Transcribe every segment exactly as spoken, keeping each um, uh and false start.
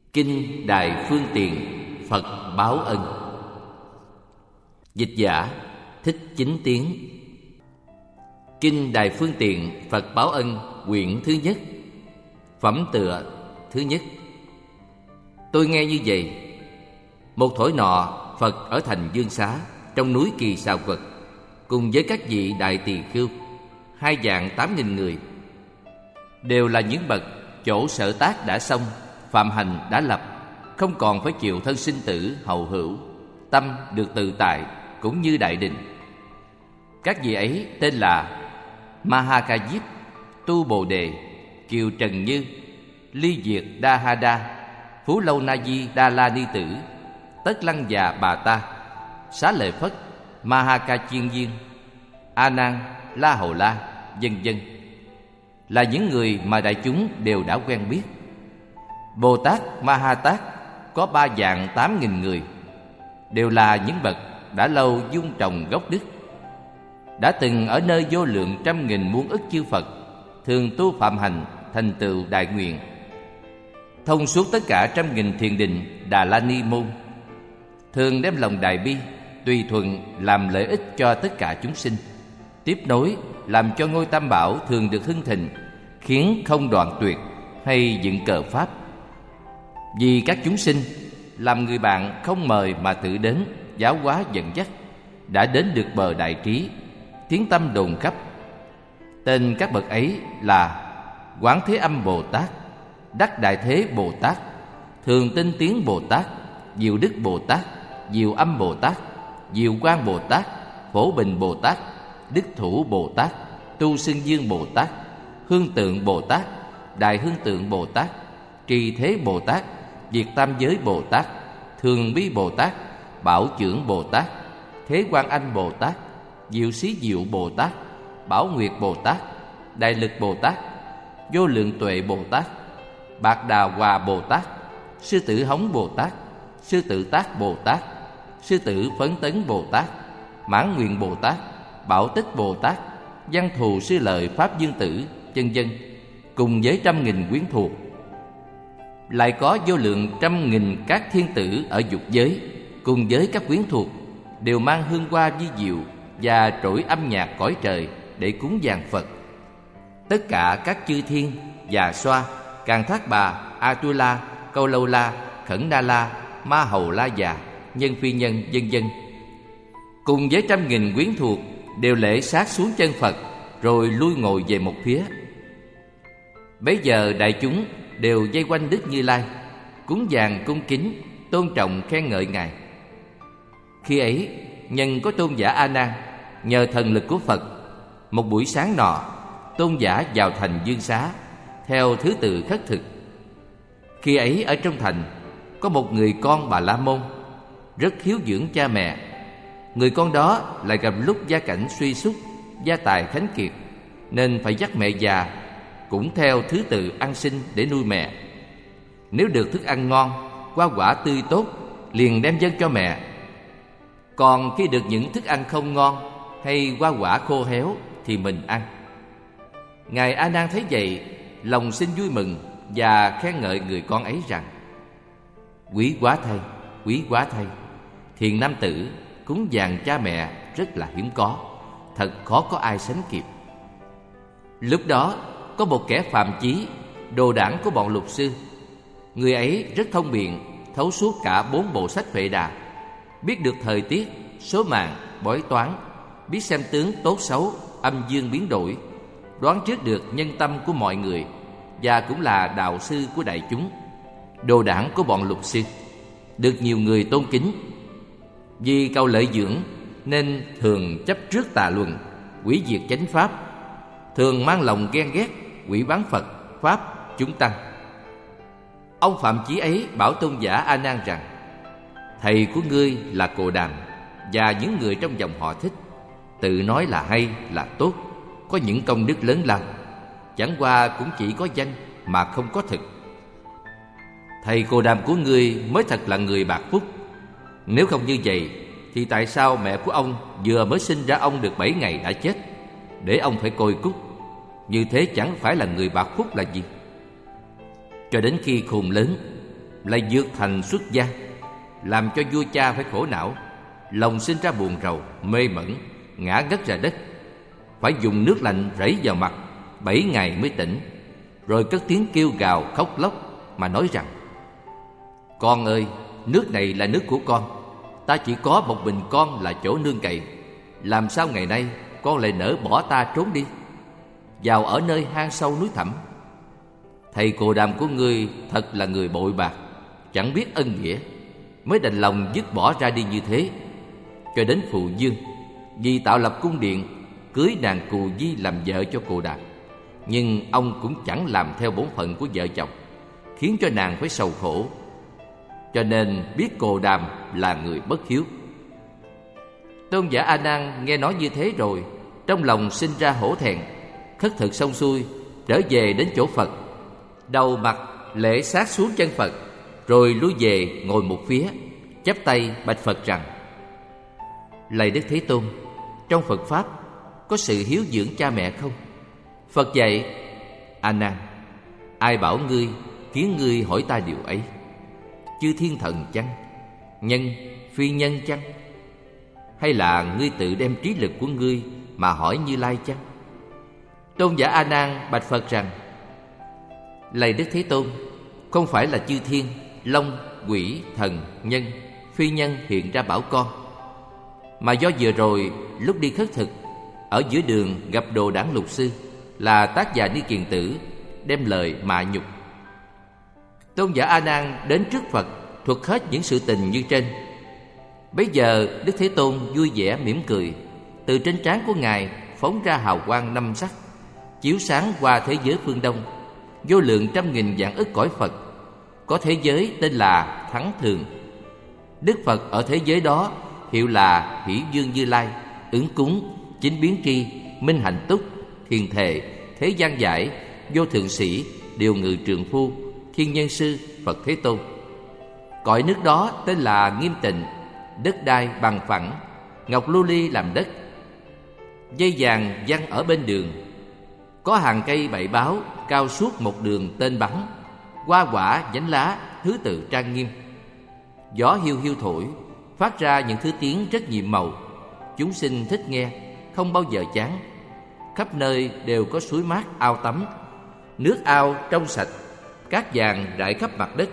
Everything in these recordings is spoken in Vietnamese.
Kinh Đại Phương Tiện Phật Báo Ân. Dịch giả Thích Chính Tiến. Kinh Đại Phương Tiện Phật Báo Ân, quyển thứ nhất. Phẩm tựa thứ nhất. Tôi nghe như vậy: một thổi nọ, Phật ở thành Dương Xá, trong núi Kỳ Xà Quật, cùng với các vị đại tỳ khưu, hai vạn tám nghìn người, đều là những bậc chỗ sở tác đã xong, phạm hành đã lập, không còn phải chịu thân sinh tử hầu hữu, tâm được tự tại cũng như đại định. Các vị ấy tên là Mahakajip, Tu Bồ Đề, Kiều Trần Như, Ly Diệt Đa Ha Đa, Phú Lâu Na Di Đa La Ni Tử, Tất Lăng Già Bà Ta, Xá Lợi Phất, Mahaka Chiên Viên, A Nan, La Hầu La, vân vân, là những người mà đại chúng đều đã quen biết. Bồ Tát Ma Ha Tát có ba vạn tám nghìn người, đều là những bậc đã lâu dung trồng gốc đức, đã từng ở nơi vô lượng trăm nghìn muôn ức chư Phật, thường tu phạm hành thành tựu đại nguyện, thông suốt tất cả trăm nghìn thiền định Đà La Ni môn, thường đem lòng đại bi tùy thuận làm lợi ích cho tất cả chúng sinh, tiếp nối làm cho ngôi Tam Bảo thường được hưng thịnh, khiến không đoạn tuyệt, hay dựng cờ pháp. Vì các chúng sinh làm người bạn không mời mà tự đến giáo hóa dẫn dắt, đã đến được bờ đại trí, tiếng tâm đồn khắp. Tên các bậc ấy là Quán Thế Âm Bồ Tát, Đắc Đại Thế Bồ Tát, Thường Tinh Tiến Bồ Tát, Diệu Đức Bồ Tát, Diệu Âm Bồ Tát, Diệu Quang Bồ Tát, Phổ Bình Bồ Tát, Đức Thủ Bồ Tát, Tu Xưng Dương Bồ Tát, Hương Tượng Bồ Tát, Đại Hương Tượng Bồ Tát, Trì Thế Bồ Tát, Diệt Tam Giới Bồ Tát, Thường Bi Bồ Tát, Bảo Chưởng Bồ Tát, Thế Quan Anh Bồ Tát, Diệu Xí Diệu Bồ Tát, Bảo Nguyệt Bồ Tát, Đại Lực Bồ Tát, Vô Lượng Tuệ Bồ Tát, Bạc Đà Hòa Bồ Tát, Sư Tử Hống Bồ Tát, Sư Tử Tác Bồ Tát, Sư Tử Phấn Tấn Bồ Tát, Mãn Nguyện Bồ Tát, Bảo Tích Bồ Tát, Văn Thù Sư Lợi Pháp Dương Tử, vân vân, cùng với trăm nghìn quyến thuộc. Lại có vô lượng trăm nghìn các thiên tử ở dục giới, cùng với các quyến thuộc, đều mang hương hoa vi diệu và trỗi âm nhạc cõi trời để cúng dường Phật. Tất cả các chư thiên, Già Xoa, Càn Thác Bà, Atula, Câu Lâu La, Khẩn Na La, Ma Hầu La Già, Nhân Phi Nhân, vân vân, cùng với trăm nghìn quyến thuộc, đều lễ sát xuống chân Phật, rồi lui ngồi về một phía. Bấy giờ đại chúng đều vây quanh Đức Như Lai, cúng dường cung kính, tôn trọng khen ngợi Ngài. Khi ấy, nhân có tôn giả A Nan, nhờ thần lực của Phật, một buổi sáng nọ, tôn giả vào thành Dương Xá theo thứ tự khất thực. Khi ấy ở trong thành có một người con Bà La Môn, rất hiếu dưỡng cha mẹ. Người con đó lại gặp lúc gia cảnh suy sút, gia tài khánh kiệt, nên phải dắt mẹ già cũng theo thứ tự ăn xin để nuôi mẹ. Nếu được thức ăn ngon, hoa quả tươi tốt, liền đem dâng cho mẹ. Còn khi được những thức ăn không ngon hay hoa quả khô héo thì mình ăn. Ngài A Nan thấy vậy, lòng sinh vui mừng và khen ngợi người con ấy rằng: quý quá thay, quý quá thay, thiện nam tử cúng dường cha mẹ rất là hiếm có, thật khó có ai sánh kịp. Lúc đó có một kẻ phàm chí, đồ đảng của bọn lục sư. Người ấy rất thông biện, thấu suốt cả bốn bộ sách Vệ Đà, biết được thời tiết, số mạng, bói toán, biết xem tướng tốt xấu, âm dương biến đổi, đoán trước được nhân tâm của mọi người, và cũng là đạo sư của đại chúng, đồ đảng của bọn lục sư, được nhiều người tôn kính. Vì cầu lợi dưỡng nên thường chấp trước tà luận, hủy diệt chánh pháp, thường mang lòng ghen ghét, quỷ bán Phật, Pháp, chúng tăng. Ông phạm chí ấy bảo tôn giả A Nan rằng: thầy của ngươi là Cồ Đàm, và những người trong dòng họ thích, tự nói là hay, là tốt, có những công đức lớn lao, chẳng qua cũng chỉ có danh mà không có thực. Thầy Cồ Đàm của ngươi mới thật là người bạc phúc. Nếu không như vậy thì tại sao mẹ của ông vừa mới sinh ra ông được bảy ngày đã chết, để ông phải côi cút? Như thế chẳng phải là người bạc phúc là gì? Cho đến khi khôn lớn, lại vượt thành xuất gia, làm cho vua cha phải khổ não, lòng sinh ra buồn rầu, mê mẩn, ngã ngất ra đất, phải dùng nước lạnh rảy vào mặt, bảy ngày mới tỉnh, rồi cất tiếng kêu gào khóc lóc mà nói rằng: Con ơi, nước này là nước của con, ta chỉ có một mình con là chỗ nương cậy, làm sao ngày nay con lại nỡ bỏ ta trốn đi, vào ở nơi hang sâu núi thẳm? Thầy Cồ Đàm của ngươi thật là người bội bạc, chẳng biết ân nghĩa, mới đành lòng dứt bỏ ra đi như thế. Cho đến Phù Dương, vì tạo lập cung điện, cưới nàng Cù Di làm vợ cho Cồ Đàm, nhưng ông cũng chẳng làm theo bổn phận của vợ chồng, khiến cho nàng phải sầu khổ. Cho nên biết Cồ Đàm là người bất hiếu. Tôn giả A Nan nghe nói như thế rồi, trong lòng sinh ra hổ thẹn, khất thực xong xuôi, trở về đến chỗ Phật, đầu mặt lễ sát xuống chân Phật, rồi lui về ngồi một phía, chắp tay bạch Phật rằng: Lạy Đức Thế Tôn, trong Phật Pháp có sự hiếu dưỡng cha mẹ không? Phật dạy: A Nan, ai bảo ngươi khiến ngươi hỏi ta điều ấy? Chư thiên thần chăng? Nhân, phi nhân chăng? Hay là ngươi tự đem trí lực của ngươi mà hỏi Như Lai chăng? Tôn giả A Nan bạch Phật rằng: Lạy Đức Thế Tôn, không phải là chư thiên, long, quỷ, thần, nhân, phi nhân hiện ra bảo con, mà do vừa rồi lúc đi khất thực, ở giữa đường gặp Đồ Đản Lục Sư là Tác Già Ni Kiền Tử, đem lời mạ nhục. Tôn giả A Nan đến trước Phật thuật hết những sự tình như trên. Bấy giờ Đức Thế Tôn vui vẻ mỉm cười, từ trên trán của ngài phóng ra hào quang năm sắc, chiếu sáng qua thế giới phương Đông, vô lượng trăm nghìn vạn ức cõi Phật. Có thế giới tên là Thắng Thường. Đức Phật ở thế giới đó hiệu là Hỷ Dương Như Lai, Ứng Cúng, Chính Biến Tri, Minh Hạnh Túc, Thiền Thệ, Thế Gian Giải, Vô Thượng Sĩ, Điều Ngự Trượng Phu, Thiên Nhân Sư, Phật Thế Tôn. Cõi nước đó tên là Nghiêm Tịnh, đất đai bằng phẳng, ngọc lưu ly làm đất, dây vàng giăng ở bên đường, có hàng cây bảy báo cao suốt một đường tên bắn, hoa quả nhánh lá thứ tự trang nghiêm. Gió hiu hiu thổi, phát ra những thứ tiếng rất nhiệm màu, chúng sinh thích nghe, không bao giờ chán. Khắp nơi đều có suối mát ao tắm, nước ao trong sạch, cát vàng rải khắp mặt đất.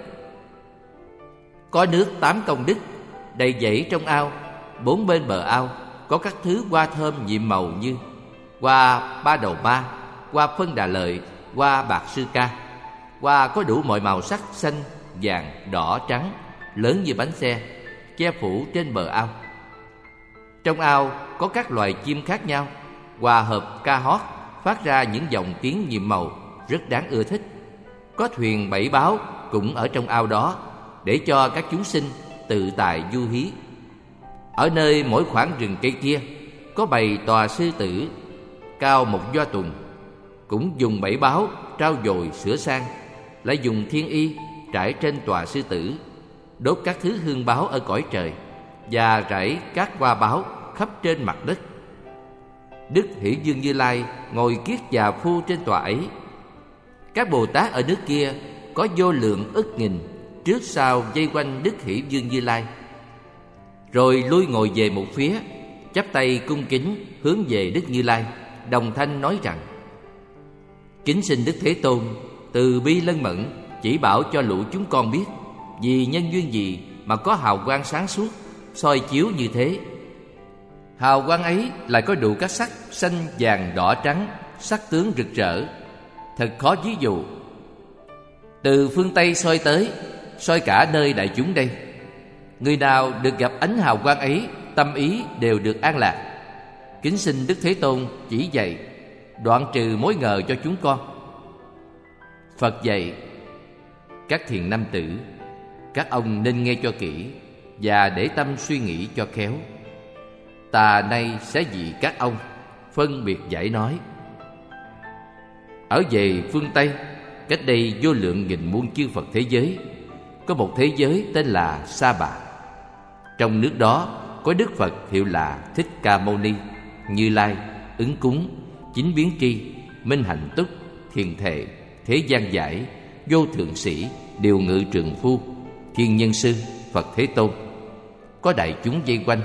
Có nước tám công đức đầy dẫy trong ao, bốn bên bờ ao có các thứ hoa thơm nhiệm màu như hoa ba đầu ba, hoa phân đà lợi, hoa bạc sư ca. Hoa có đủ mọi màu sắc xanh, vàng, đỏ, trắng, lớn như bánh xe, che phủ trên bờ ao. Trong ao có các loài chim khác nhau, hòa hợp ca hót, phát ra những dòng tiếng nhiệm màu rất đáng ưa thích. Có thuyền bảy báo cũng ở trong ao đó, để cho các chúng sinh tự tại du hí. Ở nơi mỗi khoảng rừng cây kia có bầy tòa sư tử cao một doa tùng, cũng dùng bảy báo trao dồi sửa sang, lại dùng thiên y trải trên tòa sư tử, đốt các thứ hương báo ở cõi trời và rải các hoa báo khắp trên mặt đất. Đức Hỷ Dương Như Lai ngồi kiết già phu trên tòa ấy. Các Bồ Tát ở nước kia có vô lượng ức nghìn, trước sau vây quanh Đức Hỷ Dương Như Lai, rồi lui ngồi về một phía, chắp tay cung kính hướng về Đức Như Lai, đồng thanh nói rằng: Kính xin Đức Thế Tôn từ bi lân mẫn chỉ bảo cho lũ chúng con biết, vì nhân duyên gì mà có hào quang sáng suốt soi chiếu như thế. Hào quang ấy lại có đủ các sắc xanh, vàng, đỏ, trắng, sắc tướng rực rỡ, thật khó ví dụ. Từ phương Tây soi tới, soi cả nơi đại chúng đây. Người nào được gặp ánh hào quang ấy, tâm ý đều được an lạc. Kính xin Đức Thế Tôn chỉ dạy, đoạn trừ mối ngờ cho chúng con. Phật dạy: Các thiền nam tử, các ông nên nghe cho kỹ và để tâm suy nghĩ cho khéo. Ta nay sẽ vì các ông phân biệt giải nói. Ở về phương Tây, cách đây vô lượng nghìn muôn chư Phật thế giới, có một thế giới tên là Sa Bà. Trong nước đó có Đức Phật hiệu là Thích Ca Mâu Ni, Như Lai, Ứng Cúng, Chính Biến Tri, Minh Hạnh Túc, Thiền Thệ, Thế Gian Giải, Vô Thượng Sĩ, Điều Ngự Trượng Phu, Thiên Nhân Sư, Phật Thế Tôn. Có đại chúng vây quanh.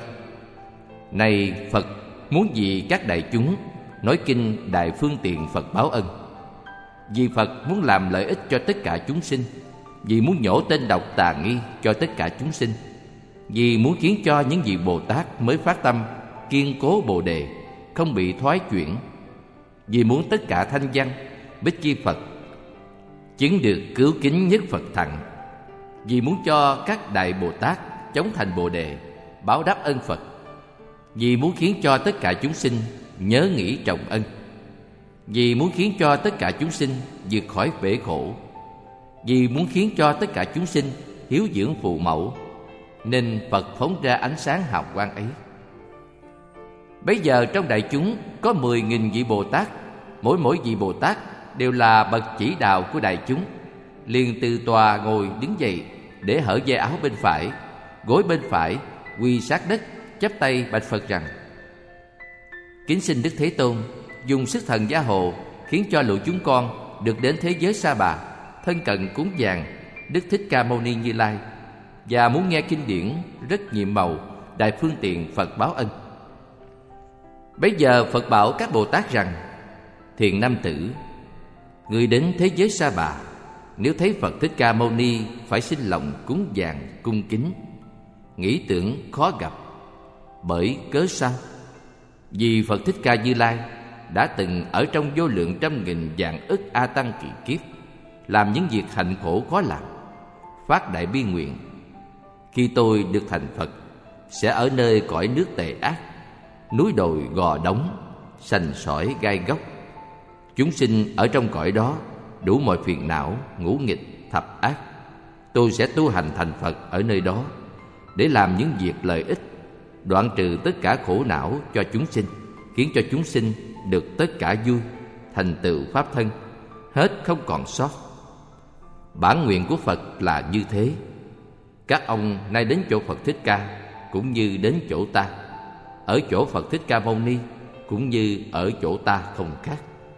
Này Phật, muốn vì các đại chúng nói kinh Đại Phương Tiện Phật báo ân. Vì Phật muốn làm lợi ích cho tất cả chúng sinh, vì muốn nhổ tên độc tà nghi cho tất cả chúng sinh, vì muốn khiến cho những vị Bồ Tát mới phát tâm kiên cố Bồ Đề không bị thoái chuyển, vì muốn tất cả thanh văn Bích Chi Phật chứng được cứu kính nhất Phật thặng, vì muốn cho các đại Bồ Tát chống thành Bồ Đề báo đáp ân Phật, vì muốn khiến cho tất cả chúng sinh nhớ nghĩ trọng ân, vì muốn khiến cho tất cả chúng sinh vượt khỏi bể khổ, vì muốn khiến cho tất cả chúng sinh hiếu dưỡng phụ mẫu, nên Phật phóng ra ánh sáng hào quang ấy. Bây giờ trong đại chúng có mười nghìn vị Bồ Tát, mỗi mỗi vị Bồ Tát đều là bậc chỉ đạo của đại chúng, liền từ tòa ngồi đứng dậy, để hở dây áo bên phải, gối bên phải, quỳ sát đất, chắp tay bạch Phật rằng: Kính xin Đức Thế Tôn dùng sức thần gia hộ, khiến cho lũ chúng con được đến thế giới Sa Bà, thân cận cúng dường Đức Thích Ca Mâu Ni Như Lai, và muốn nghe kinh điển rất nhiệm màu Đại Phương Tiện Phật báo ân. Bây giờ Phật bảo các Bồ Tát rằng: Thiện nam tử, người đến thế giới Sa Bà, nếu thấy Phật Thích Ca Mâu Ni phải sinh lòng cúng dường cung kính, nghĩ tưởng khó gặp. Bởi cớ sao? Vì Phật Thích Ca Như Lai đã từng ở trong vô lượng trăm nghìn vạn ức A Tăng kỳ kiếp làm những việc hạnh khổ khó làm, phát đại bi nguyện: Khi tôi được thành Phật, sẽ ở nơi cõi nước tề ác, núi đồi gò đống, sành sỏi gai góc. Chúng sinh ở trong cõi đó đủ mọi phiền não, ngũ nghịch, thập ác. Tôi sẽ tu hành thành Phật ở nơi đó, để làm những việc lợi ích, đoạn trừ tất cả khổ não cho chúng sinh, khiến cho chúng sinh được tất cả vui, thành tựu pháp thân, hết không còn sót. Bản nguyện của Phật là như thế. Các ông nay đến chỗ Phật Thích Ca cũng như đến chỗ ta, ở chỗ Phật Thích Ca Mâu Ni cũng như ở chỗ ta không khác.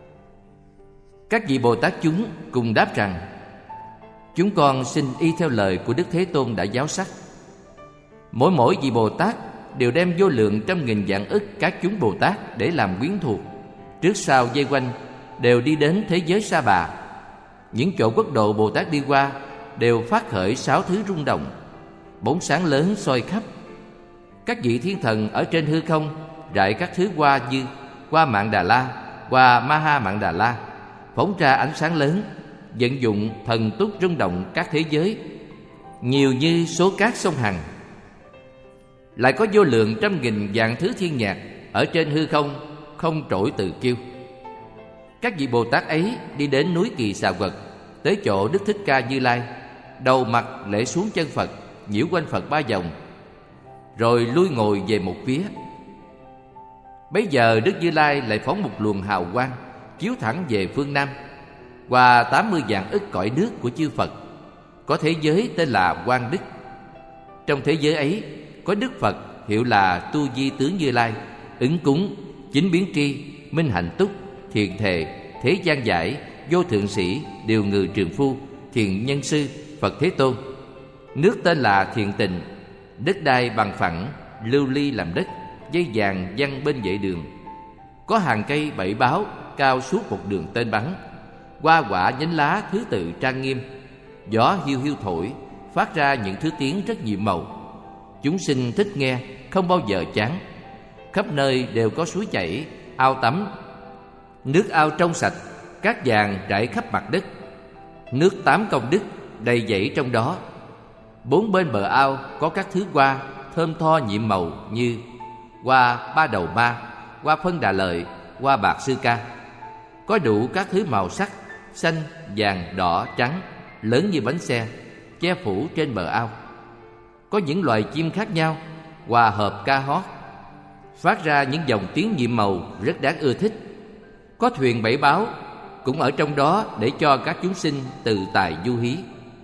Các vị Bồ Tát chúng cùng đáp rằng: Chúng con xin y theo lời của Đức Thế Tôn đã giáo sắc. Mỗi mỗi vị Bồ Tát đều đem vô lượng trăm nghìn vạn ức các chúng Bồ Tát để làm quyến thuộc, trước sau vây quanh, đều đi đến thế giới Sa Bà. Những chỗ quốc độ Bồ Tát đi qua đều phát khởi sáu thứ rung động, bóng sáng lớn soi khắp. Các vị thiên thần ở trên hư không rải các thứ hoa như hoa Mạn Đà La, hoa Ma-ha Mạn Đà La, phóng ra ánh sáng lớn, vận dụng thần túc rung động các thế giới, nhiều như số cát sông Hằng. Lại có vô lượng trăm nghìn vạn thứ thiên nhạc ở trên hư không không trỗi từ kiêu. Các vị Bồ Tát ấy đi đến núi Kỳ Xà Quật, tới chỗ Đức Thích Ca Như Lai, đầu mặt lễ xuống chân Phật, nhiễu quanh Phật ba vòng, rồi lui ngồi về một phía. Bấy giờ Đức Như Lai lại phóng một luồng hào quang chiếu thẳng về phương Nam, qua tám mươi vạn ức cõi nước của chư Phật. Có thế giới tên là Quang Đức. Trong thế giới ấy có Đức Phật hiệu là Tu Di Tướng Như Lai, ứng cúng, chính biến tri, minh hạnh túc, thiền thề, thế gian giải, vô thượng sĩ, điều ngự trường phu, thiền nhân sư, Phật Thế Tôn. Nước tên là Thiền Tịnh, đất đai bằng phẳng, lưu ly làm đất, dây vàng văng bên vệ đường. Có hàng cây bảy báo cao suốt một đường tên bắn, hoa quả nhánh lá thứ tự trang nghiêm. Gió hiu hiu thổi, phát ra những thứ tiếng rất nhiệm màu. Chúng sinh thích nghe, không bao giờ chán. Khắp nơi đều có suối chảy, ao tắm. Nước ao trong sạch, cát vàng rải khắp mặt đất. Nước tám công đức đầy dẫy trong đó. Bốn bên bờ ao có các thứ hoa thơm tho nhiệm màu như hoa ba đầu ma, hoa phân đà lợi, hoa bạc sư ca. Có đủ các thứ màu sắc, xanh, vàng, đỏ, trắng, lớn như bánh xe, che phủ trên bờ ao. Có những loài chim khác nhau hòa hợp ca hót, phát ra những dòng tiếng nhiệm màu rất đáng ưa thích. Có thuyền bảy báo cũng ở trong đó để cho các chúng sinh tự tại du hí.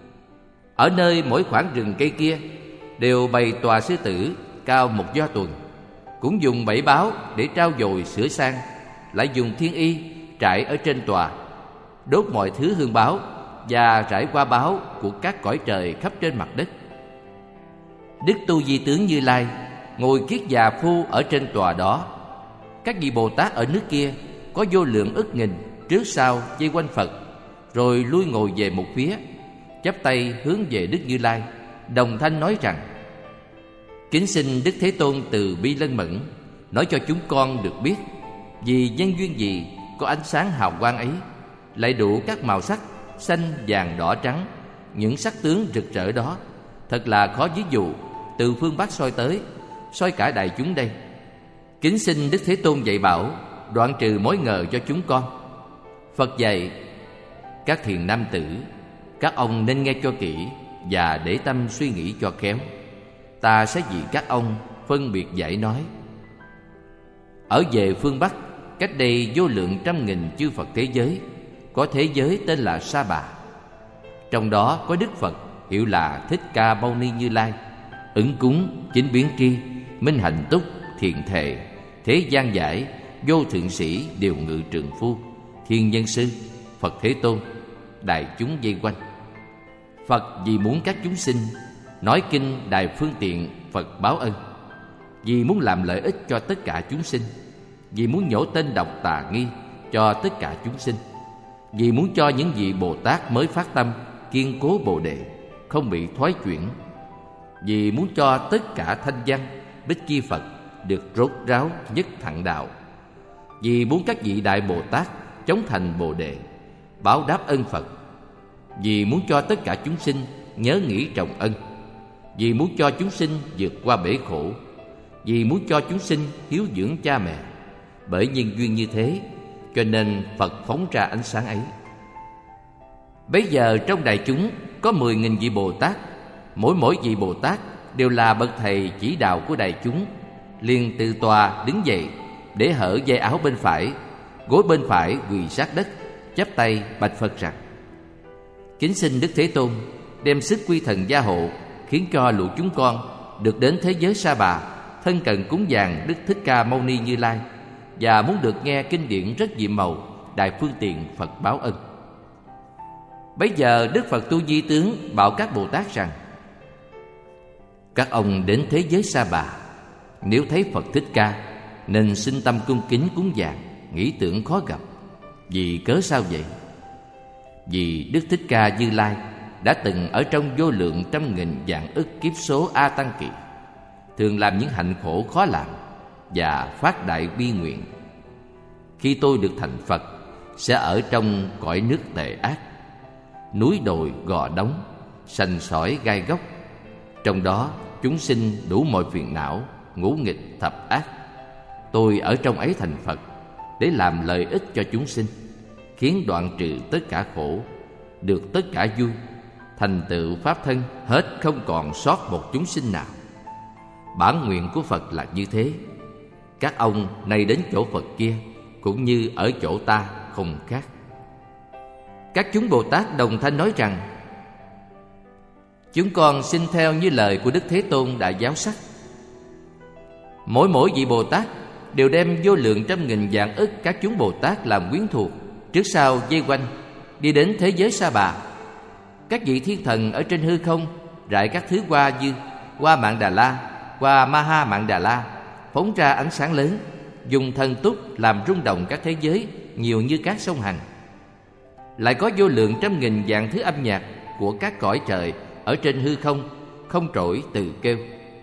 Ở nơi mỗi khoảng rừng cây kia đều bày tòa sư tử cao một do tuần, cũng dùng bảy báo để trao dồi sửa sang, lại dùng thiên y trải ở trên tòa, đốt mọi thứ hương báo và rải qua báo của các cõi trời khắp trên mặt đất. Đức Tu Di Tướng Như Lai ngồi kiết già phu ở trên tòa đó. Các vị Bồ Tát ở nước kia có vô lượng ức nghìn trước sau vây quanh Phật, rồi lui ngồi về một phía, chắp tay hướng về Đức Như Lai, đồng thanh nói rằng: Kính xin Đức Thế Tôn từ bi lân mẫn, nói cho chúng con được biết, vì nhân duyên gì có ánh sáng hào quang ấy, lại đủ các màu sắc xanh, vàng, đỏ, trắng, những sắc tướng rực rỡ đó, thật là khó ví dụ, từ phương Bắc soi tới, soi cả đại chúng đây. Kính xin Đức Thế Tôn dạy bảo, đoạn trừ mối ngờ cho chúng con. Phật dạy: Các thiền nam tử, các ông nên nghe cho kỹ và để tâm suy nghĩ cho khéo. Ta sẽ vì các ông phân biệt giải nói. Ở về phương Bắc, cách đây vô lượng trăm nghìn chư Phật thế giới, có thế giới tên là Sa Bà. Trong đó có Đức Phật hiệu là Thích Ca Mâu Ni Như Lai, ứng cúng, chính biến tri, minh hạnh túc, thiện thệ, thế gian giải, vô thượng sĩ, điều ngự trường phu, thiên nhân sư, Phật Thế Tôn, đại chúng vây quanh. Phật vì muốn các chúng sinh nói kinh Đại Phương Tiện Phật báo ân, vì muốn làm lợi ích cho tất cả chúng sinh, vì muốn nhổ tên độc tà nghi cho tất cả chúng sinh, vì muốn cho những vị Bồ Tát mới phát tâm kiên cố Bồ Đề, không bị thoái chuyển, vì muốn cho tất cả thanh văn Bích Chi Phật được rốt ráo nhất thẳng đạo, vì muốn các vị Đại Bồ Tát chống thành Bồ Đề, báo đáp ân Phật, vì muốn cho tất cả chúng sinh nhớ nghĩ trọng ân, vì muốn cho chúng sinh vượt qua bể khổ, vì muốn cho chúng sinh hiếu dưỡng cha mẹ. Bởi nhân duyên như thế, cho nên Phật phóng ra ánh sáng ấy. Bấy giờ trong đại chúng có mười nghìn vị Bồ Tát, mỗi mỗi vị Bồ Tát đều là bậc thầy chỉ đạo của đại chúng, liền từ tòa đứng dậy, để hở dây áo bên phải, gối bên phải quỳ sát đất, chắp tay bạch Phật rằng: Kính xin Đức Thế Tôn đem sức quy thần gia hộ, khiến cho lũ chúng con được đến thế giới Sa Bà, thân cận cúng dường Đức Thích Ca Mâu Ni Như Lai, và muốn được nghe kinh điển rất diệu màu Đại Phương Tiện Phật báo ân. Bấy giờ Đức Phật Tu Di Tướng bảo các Bồ Tát rằng: Các ông đến thế giới Sa Bà, nếu thấy Phật Thích Ca, nên sinh tâm cung kính cúng dường, nghĩ tưởng khó gặp. Vì cớ sao vậy? Vì Đức Thích Ca Như Lai đã từng ở trong vô lượng trăm nghìn vạn ức kiếp số A Tăng Kỳ, thường làm những hạnh khổ khó làm và phát đại bi nguyện: Khi tôi được thành Phật, sẽ ở trong cõi nước tệ ác, núi đồi gò đống, sành sỏi gai góc. Trong đó chúng sinh đủ mọi phiền não, ngũ nghịch thập ác. Tôi ở trong ấy thành Phật, để làm lợi ích cho chúng sinh, khiến đoạn trừ tất cả khổ, được tất cả vui, thành tựu pháp thân, hết không còn sót một chúng sinh nào. Bản nguyện của Phật là như thế. Các ông nay đến chỗ Phật kia, cũng như ở chỗ ta không khác. Các chúng Bồ Tát đồng thanh nói rằng: Chúng con xin theo như lời của Đức Thế Tôn đã giáo sắc. Mỗi mỗi vị Bồ Tát đều đem vô lượng trăm nghìn vạn ức các chúng Bồ Tát làm quyến thuộc, trước sau vây quanh, đi đến thế giới Sa Bà. Các vị thiên thần ở trên hư không rải các thứ hoa như hoa Mạn Đà La, hoa Ma Ha Mạn Đà La, phóng ra ánh sáng lớn, dùng thần túc làm rung động các thế giới nhiều như các sông Hằng. Lại có vô lượng trăm nghìn vạn thứ âm nhạc của các cõi trời ở trên hư không, không trỗi từ kêu.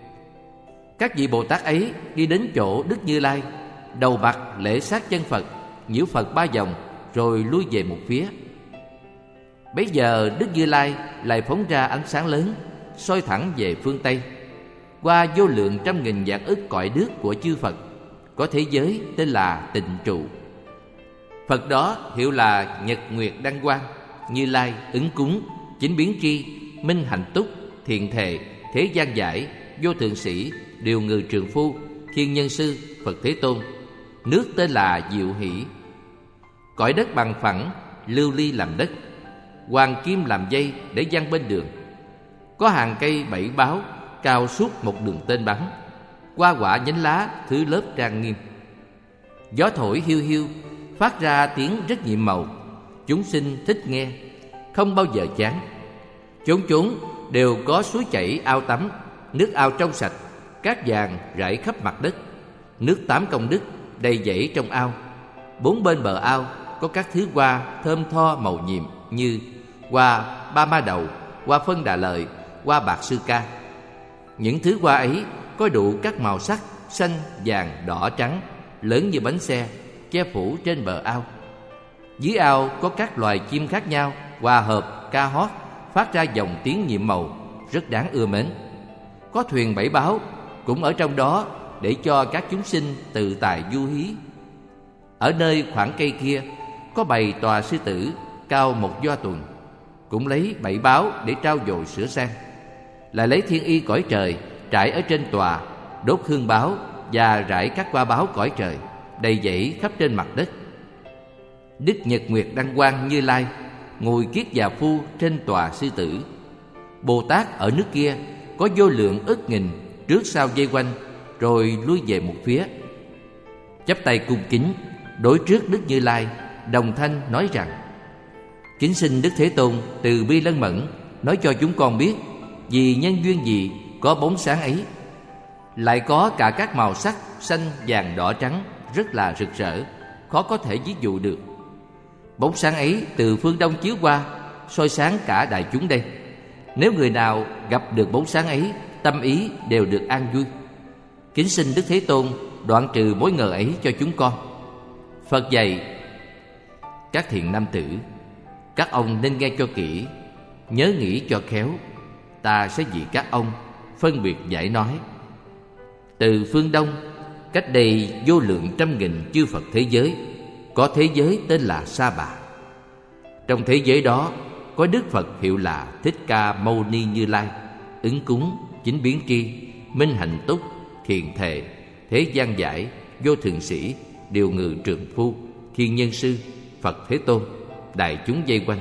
Các vị Bồ Tát ấy đi đến chỗ Đức Như Lai, đầu bạc lễ sát chân Phật, nhiễu Phật ba vòng, rồi lui về một phía. Bấy giờ Đức Như Lai lại phóng ra ánh sáng lớn, soi thẳng về phương Tây, qua vô lượng trăm nghìn vạn ức cõi nước của chư Phật, có thế giới tên là Tịnh Trụ. Phật đó hiệu là Nhật Nguyệt Đăng Quang, Như Lai, ứng cúng, chính biến tri, minh hạnh túc, thiện thệ, thế gian giải, vô thượng sĩ, điều ngự trường phu, thiên nhân sư, Phật Thế Tôn. Nước tên là Diệu Hỷ. Cõi đất bằng phẳng, lưu ly làm đất, hoàng kim làm dây để giăng bên đường. Có hàng cây bảy báo, cao suốt một đường tên bắn, hoa quả nhánh lá thứ lớp trang nghiêm. Gió thổi hiu hiu, phát ra tiếng rất nhiệm màu, chúng sinh thích nghe. không bao giờ chán. Chốn chốn đều có suối chảy ao tắm, nước ao trong sạch, cát vàng rải khắp mặt đất, nước tám công đức đầy dẫy trong ao. Bốn bên bờ ao có các thứ hoa thơm tho màu nhiệm như hoa ba ma đầu, hoa phân đà lợi, hoa bạc sư ca. Những thứ hoa ấy có đủ các màu sắc xanh, vàng, đỏ, trắng, lớn như bánh xe, che phủ trên bờ ao. Dưới ao có các loài chim khác nhau hòa hợp ca hót, phát ra dòng tiếng nhiệm màu rất đáng ưa mến. Có thuyền bảy báo cũng ở trong đó để cho các chúng sinh tự tài du hí. Ở nơi khoảng cây kia có bày tòa sư tử cao một do tuần, cũng lấy bảy báo để trao dồi sửa sang. Lại lấy thiên y cõi trời trải ở trên tòa, đốt hương báo và rải các hoa báo cõi trời đầy dẫy khắp trên mặt đất. Đức Nhật Nguyệt Đăng Quang Như Lai ngồi kiết già phu trên tòa sư tử. Bồ Tát ở nước kia có vô lượng ức nghìn trước sau vây quanh, rồi lui về một phía, chắp tay cung kính đối trước Đức Như Lai, đồng thanh nói rằng: Kính xin Đức Thế Tôn từ bi lân mẫn, nói cho chúng con biết vì nhân duyên gì có bóng sáng ấy, lại có cả các màu sắc xanh, vàng, đỏ, trắng rất là rực rỡ, khó có thể ví dụ được. Bóng sáng ấy từ phương đông chiếu qua, soi sáng cả đại chúng đây. Nếu người nào gặp được bóng sáng ấy, tâm ý đều được an vui. Kính xin Đức Thế Tôn đoạn trừ mối ngờ ấy cho chúng con. Phật dạy: Các thiện nam tử, các ông nên nghe cho kỹ, nhớ nghĩ cho khéo. Ta sẽ vì các ông phân biệt giải nói. Từ phương đông, cách đây vô lượng trăm nghìn chư Phật thế giới, có thế giới tên là Sa Bà. Trong thế giới đó có Đức Phật hiệu là Thích Ca Mâu Ni Như Lai, ứng cúng, chính biến tri, minh hạnh túc, thiền thệ, thế gian giải, vô thượng sĩ, điều ngự trường phu, thiên nhân sư, Phật Thế Tôn, đại chúng vây quanh.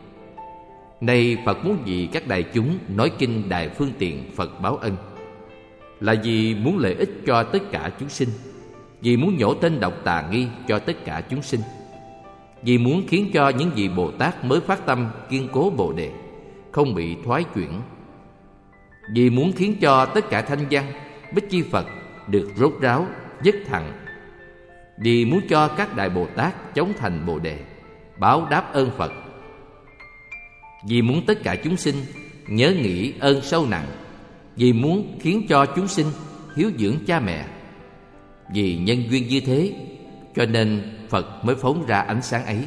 Nay Phật muốn vì các đại chúng nói kinh Đại Phương Tiện Phật báo ân, là vì muốn lợi ích cho tất cả chúng sinh, vì muốn nhổ tên độc tà nghi cho tất cả chúng sinh, vì muốn khiến cho những vị Bồ Tát mới phát tâm kiên cố Bồ Đề không bị thoái chuyển, vì muốn khiến cho tất cả thanh văn Bích Chi Phật được rốt ráo nhất thẳng, vì muốn cho các đại Bồ Tát chống thành Bồ Đề báo đáp ơn Phật, vì muốn tất cả chúng sinh nhớ nghĩ ơn sâu nặng, vì muốn khiến cho chúng sinh hiếu dưỡng cha mẹ. Vì nhân duyên như thế, cho nên Phật mới phóng ra ánh sáng ấy.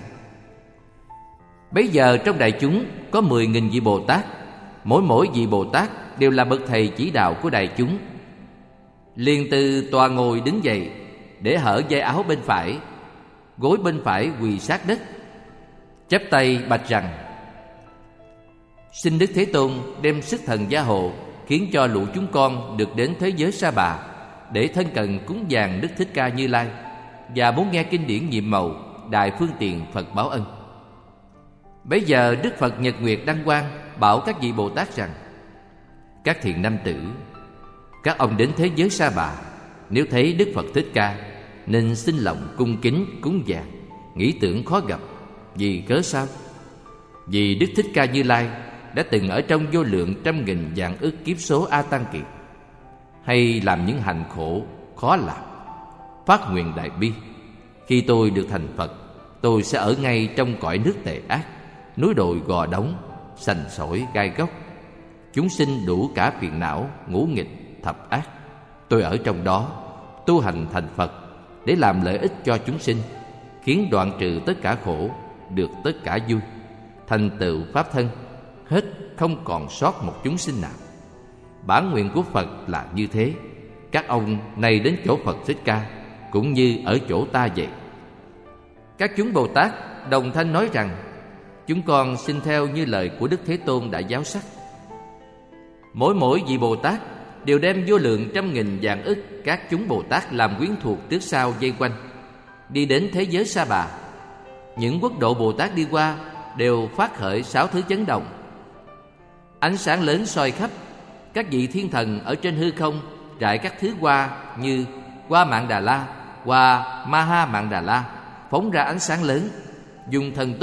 Bấy giờ trong đại chúng có mười nghìn vị Bồ Tát, mỗi mỗi vị Bồ Tát đều là bậc thầy chỉ đạo của đại chúng. Liền từ tòa ngồi đứng dậy, để hở dây áo bên phải, gối bên phải quỳ sát đất, chắp tay bạch rằng: Xin Đức Thế Tôn đem sức thần gia hộ, khiến cho lũ chúng con được đến thế giới Sa Bà, để thân cận cúng dường Đức Thích Ca Như Lai, và muốn nghe kinh điển nhiệm màu Đại Phương Tiện Phật báo ân. Bấy giờ Đức Phật Nhật Nguyệt Đăng Quang bảo các vị Bồ Tát rằng: Các thiện nam tử, các ông đến thế giới Sa Bà, nếu thấy Đức Phật Thích Ca, nên xin lòng cung kính cúng dường, nghĩ tưởng khó gặp. Vì cớ sao? Vì Đức Thích Ca Như Lai đã từng ở trong vô lượng trăm nghìn vạn ức kiếp số A Tăng Kiệt, hay làm những hành khổ khó làm, phát nguyện đại bi: Khi tôi được thành Phật, tôi sẽ ở ngay trong cõi nước tệ ác, núi đồi gò đống, sành sỏi gai góc, chúng sinh đủ cả phiền não, ngũ nghịch, thập ác. Tôi ở trong đó tu hành thành Phật, để làm lợi ích cho chúng sinh, khiến đoạn trừ tất cả khổ, được tất cả vui, thành tựu pháp thân, hết không còn sót một chúng sinh nào. Bản nguyện của Phật là như thế. Các ông này đến chỗ Phật Thích Ca, cũng như ở chỗ ta vậy. Các chúng Bồ Tát đồng thanh nói rằng: Chúng con xin theo như lời của Đức Thế Tôn đã giáo sắc. Mỗi mỗi vị Bồ Tát đều đem vô lượng trăm nghìn vạn ức các chúng Bồ Tát làm quyến thuộc trước sau vây quanh, đi đến thế giới Sa Bà. Những quốc độ Bồ Tát đi qua đều phát khởi sáu thứ chấn động. Ánh sáng lớn soi khắp. Các vị thiên thần ở trên hư không rải các thứ hoa như hoa Mạn Đà La, hoa Ma Ha Mạn Đà La, phóng ra ánh sáng lớn, dùng thần túc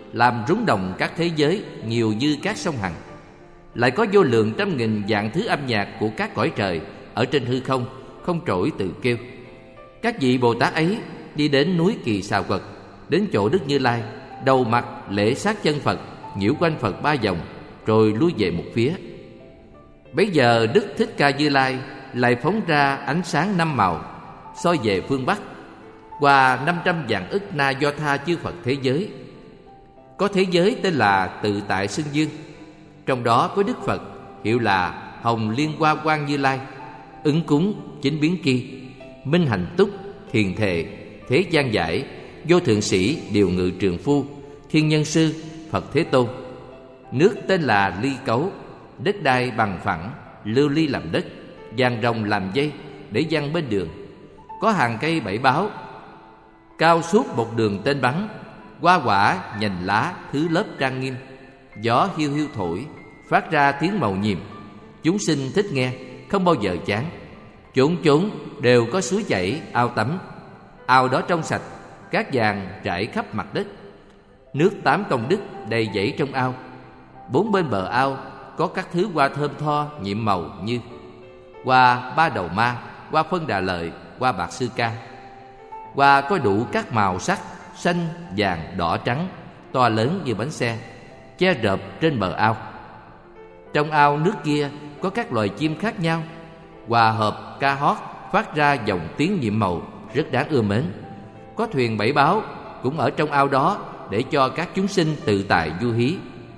làm rúng động các thế giới nhiều như các sông Hằng. Lại có vô lượng trăm nghìn vạn thứ âm nhạc của các cõi trời ở trên hư không, không trỗi tự kêu. Các vị Bồ Tát ấy đi đến núi Kỳ Xà Quật, đến chỗ Đức Như Lai, đầu mặt lễ sát chân Phật, nhiễu quanh Phật ba vòng, rồi lui về một phía. Bấy giờ Đức Thích Ca Như Lai lại phóng ra ánh sáng năm màu, soi về phương Bắc, qua năm trăm vạn ức na do tha chư Phật thế giới. Có thế giới tên là Tự Tại Xưng Dương, trong đó có Đức Phật hiệu là Hồng Liên Hoa Quang Như Lai, Ứng Cúng, Chính Biến Tri, Minh Hạnh Túc, Thiền Thệ, Thế Gian Giải, Vô Thượng Sĩ, Điều Ngự Trường Phu, Thiên Nhân Sư, Phật Thế Tôn. Nước tên là Ly Cấu, đất đai bằng phẳng, lưu ly làm đất, vàng rồng làm dây để giăng bên đường. Có hàng cây bảy báo, cao suốt một đường tên bắn, hoa quả, nhành lá, thứ lớp trang nghiêm. Gió hiu hiu thổi, phát ra tiếng màu nhiệm. Chúng sinh thích nghe, không bao giờ chán. Chốn chốn đều có suối chảy, ao tắm. Ao đó trong sạch, cát vàng trải khắp mặt đất. Nước tám công đức đầy dãy trong ao. Bốn bên bờ ao có các thứ hoa thơm tho nhiệm màu như hoa ba đầu ma, hoa phân đà lợi, hoa bạc sư ca. Hoa có đủ các màu sắc, xanh, vàng, đỏ, trắng, to lớn như bánh xe, che rợp trên bờ ao. Trong ao nước kia có các loài chim khác nhau, hòa hợp ca hót, phát ra dòng tiếng nhiệm màu rất đáng ưa mến. Có thuyền bảy báo cũng ở trong ao đó để cho các chúng sinh tự tại du hí.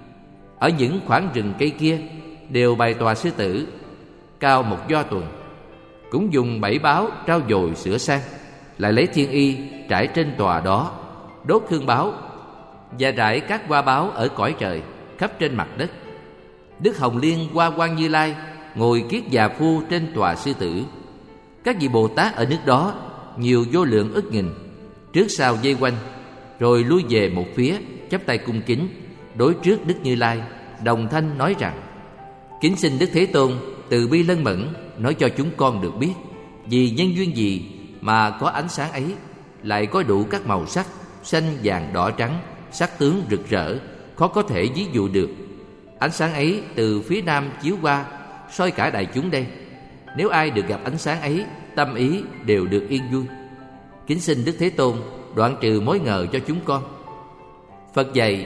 Ở những khoảng rừng cây kia đều bày tòa sư tử, cao một do tuần, cũng dùng bảy báo trao dồi sửa sang, lại lấy thiên y trải trên tòa đó, đốt hương báo và rải các hoa báo ở cõi trời khắp trên mặt đất. Đức Hồng Liên Hoa Quang Như Lai ngồi kiết già phu trên tòa sư tử. Các vị Bồ Tát ở nước đó nhiều vô lượng ức nghìn, trước sau vây quanh, rồi lui về một phía, chắp tay cung kính đối trước Đức Như Lai, đồng thanh nói rằng: Kính xin Đức Thế Tôn từ bi lân mẫn, nói cho chúng con được biết, vì nhân duyên gì mà có ánh sáng ấy, lại có đủ các màu sắc, xanh, vàng, đỏ, trắng, sắc tướng rực rỡ, khó có thể ví dụ được. Ánh sáng ấy từ phía nam chiếu qua, soi cả đại chúng đây. Nếu ai được gặp ánh sáng ấy, tâm ý đều được yên vui. Kính xin Đức Thế Tôn đoạn trừ mối ngờ cho chúng con. Phật dạy: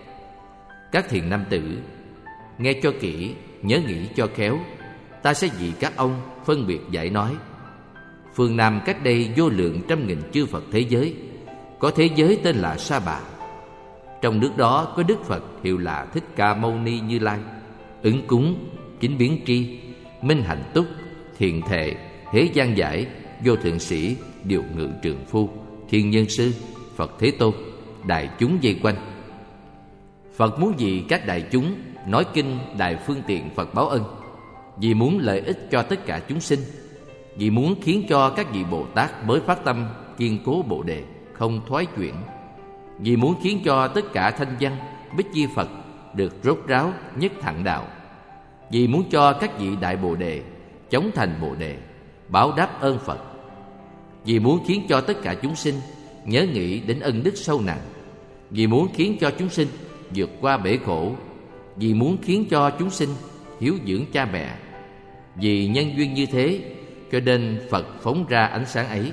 Các thiện nam tử, nghe cho kỹ, nhớ nghĩ cho khéo. Ta sẽ vì các ông phân biệt giải nói. Phương Nam cách đây vô lượng trăm nghìn chư Phật thế giới, có thế giới tên là Sa Bà. Trong nước đó có Đức Phật hiệu là Thích Ca Mâu Ni Như Lai, Ứng Cúng, Chính Biến Tri, Minh Hạnh Túc, Thiền Thệ, Thế Gian Giải, Vô Thượng Sĩ, Điều Ngự Trường Phu, Thiên Nhân Sư, Phật Thế Tôn, đại chúng vây quanh. Phật muốn vì các đại chúng nói kinh Đại Phương Tiện Phật Báo Ân, vì muốn lợi ích cho tất cả chúng sinh, vì muốn khiến cho các vị Bồ Tát mới phát tâm kiên cố Bồ Đề, không thoái chuyển, vì muốn khiến cho tất cả thanh văn Bích Chi Phật được rốt ráo nhất thẳng đạo, vì muốn cho các vị Đại Bồ Đề chống thành Bồ Đề, báo đáp ơn Phật, vì muốn khiến cho tất cả chúng sinh nhớ nghĩ đến ân đức sâu nặng, vì muốn khiến cho chúng sinh vượt qua bể khổ, vì muốn khiến cho chúng sinh hiếu dưỡng cha mẹ. Vì nhân duyên như thế, cho nên Phật phóng ra ánh sáng ấy.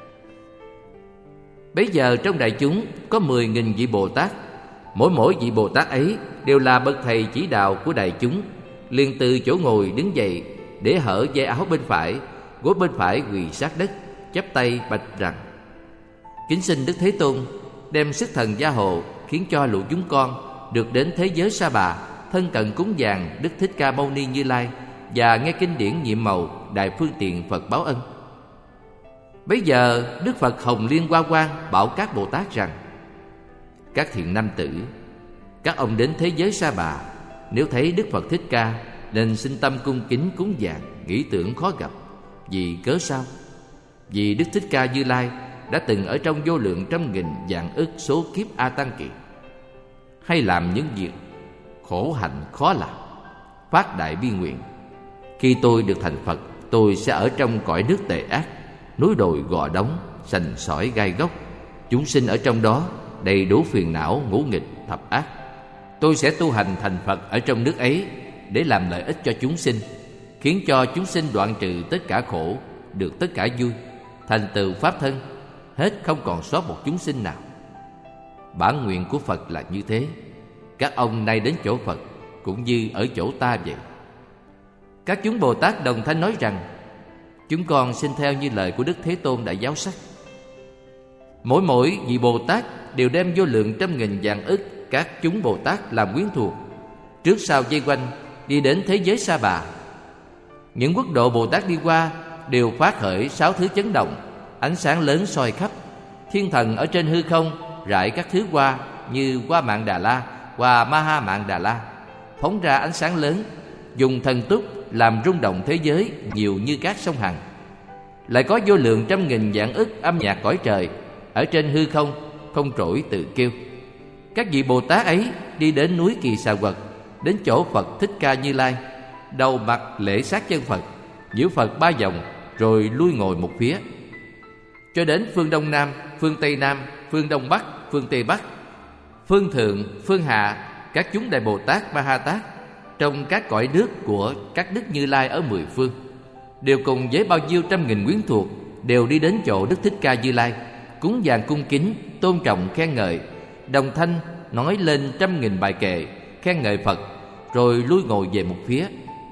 Bấy giờ trong đại chúng có mười nghìn vị Bồ Tát. Mỗi mỗi vị Bồ Tát ấy đều là bậc thầy chỉ đạo của đại chúng. Liền từ chỗ ngồi đứng dậy, để hở dây áo bên phải, gối bên phải quỳ sát đất, chắp tay bạch rằng: Kính xin Đức Thế Tôn đem sức thần gia hộ, khiến cho lũ chúng con được đến thế giới Sa Bà, thân cận cúng dường Đức Thích Ca Mâu Ni Như Lai và nghe kinh điển nhiệm màu Đại Phương Tiện Phật Báo Ân. Bấy giờ Đức Phật Hồng Liên Hoa Quang bảo các Bồ Tát rằng: Các thiện nam tử, các ông đến thế giới Sa Bà, nếu thấy Đức Phật Thích Ca nên sinh tâm cung kính cúng dường, nghĩ tưởng khó gặp. Vì cớ sao? Vì Đức Thích Ca Như Lai đã từng ở trong vô lượng trăm nghìn vạn ức số kiếp A Tăng Kỳ, hay làm những việc khổ hạnh khó làm, phát đại bi nguyện: Khi tôi được thành Phật, tôi sẽ ở trong cõi nước tệ ác, núi đồi gò đống, sành sỏi gai góc. Chúng sinh ở trong đó đầy đủ phiền não, ngũ nghịch, thập ác. Tôi sẽ tu hành thành Phật ở trong nước ấy để làm lợi ích cho chúng sinh, khiến cho chúng sinh đoạn trừ tất cả khổ, được tất cả vui, thành tựu pháp thân, hết không còn sót một chúng sinh nào. Bản nguyện của Phật là như thế. Các ông nay đến chỗ Phật cũng như ở chỗ ta vậy. Các chúng Bồ Tát đồng thanh nói rằng: chúng con xin theo như lời của Đức Thế Tôn đã giáo sắc. Mỗi mỗi vị Bồ Tát đều đem vô lượng trăm nghìn vạn ức các chúng Bồ Tát làm quyến thuộc, trước sau vây quanh đi đến thế giới Sa Bà. Những quốc độ Bồ Tát đi qua đều phát khởi sáu thứ chấn động, ánh sáng lớn soi khắp. Thiên thần ở trên hư không rải các thứ hoa như hoa Mạn Đà La, hoa Ma Ha Mạn Đà La, phóng ra ánh sáng lớn, dùng thần túc làm rung động thế giới nhiều như các sông Hằng. Lại có vô lượng trăm nghìn vạn ức âm nhạc cõi trời ở trên hư không không trỗi tự kêu. Các vị Bồ Tát ấy đi đến núi Kỳ Xà Quật, đến chỗ Phật Thích Ca Như Lai, đầu mặt lễ sát chân Phật, nhiễu Phật ba vòng, rồi lui ngồi một phía. Cho đến phương Đông Nam, phương Tây Nam, phương Đông Bắc, phương Tây Bắc, phương Thượng, phương Hạ, các chúng Đại Bồ Tát Ma Ha Tát trong các cõi nước của các Đức Như Lai ở mười phương, đều cùng với bao nhiêu trăm nghìn quyến thuộc, đều đi đến chỗ Đức Thích Ca Như Lai, cúng dường cung kính, tôn trọng khen ngợi, đồng thanh nói lên trăm nghìn bài kệ khen ngợi Phật, rồi lui ngồi về một phía.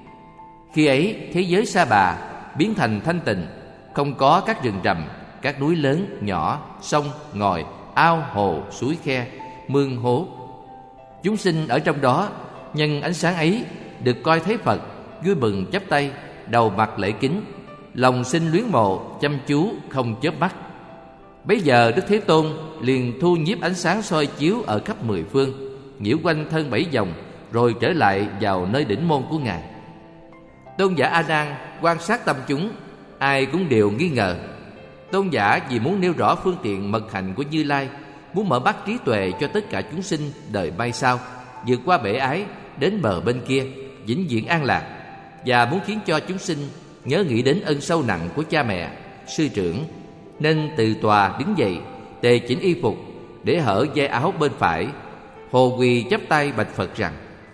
Khi ấy thế giới Sa Bà biến thành thanh tịnh, không có các rừng rậm, các núi lớn nhỏ, sông ngòi, ao hồ, suối khe, mương hố. Chúng sinh ở trong đó nhân ánh sáng ấy được coi thấy Phật, vui mừng chắp tay, đầu mặt lễ kính, lòng sinh luyến mộ, chăm chú không chớp mắt. Bấy giờ Đức Thế Tôn liền thu nhiếp ánh sáng soi chiếu ở khắp mười phương, nhiễu quanh thân bảy vòng, rồi trở lại vào nơi đỉnh môn của Ngài. Tôn giả A Nan quan sát tâm chúng, ai cũng đều nghi ngờ. Tôn giả vì muốn nêu rõ phương tiện mật hạnh của Như Lai, muốn mở mắt trí tuệ cho tất cả chúng sinh đời mai sau, vượt qua bể ái đến bờ bên kia, vĩnh viễn an lạc, và muốn khiến cho chúng sinh nhớ nghĩ đến ân sâu nặng của cha mẹ, sư trưởng, nên từ tòa đứng dậy, tề chỉnh y phục, để hở dây áo bên phải, hồ quỳ chắp tay bạch Phật rằng: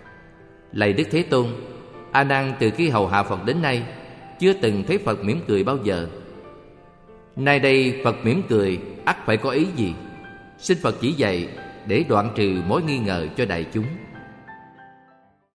lạy Đức Thế Tôn, A Nan từ khi hầu hạ Phật đến nay chưa từng thấy Phật mỉm cười bao giờ. Nay đây Phật mỉm cười ắt phải có ý gì? Xin Phật chỉ dạy để đoạn trừ mối nghi ngờ cho đại chúng.